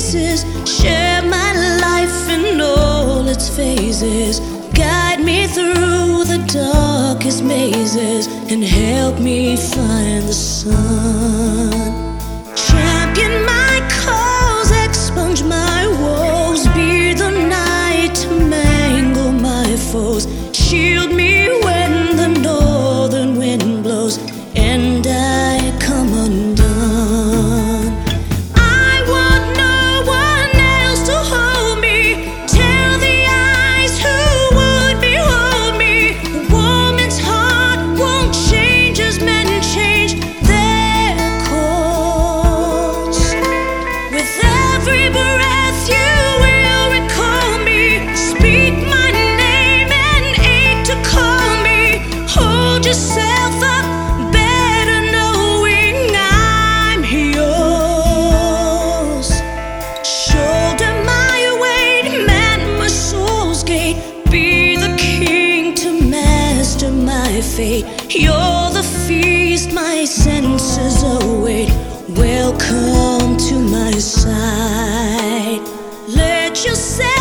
faces. Share my life in all its phases. Guide me through the darkest mazes and help me find the sun. Champion my cause, expunge my woes. Be the night to mangle my foes. Shield me when the northern wind blows and I come undone. I want no one else to hold me. Tell the eyes who would behold me. A woman's heart won't change as men change their course. With every breath you will recall me. Speak my name and ache to call me. Hold yourself up, better knowing I'm yours. Shoulder my weight, man my soul's gate. Be the king to master my fate. You're the feast my senses await. Welcome to my side. Let yourself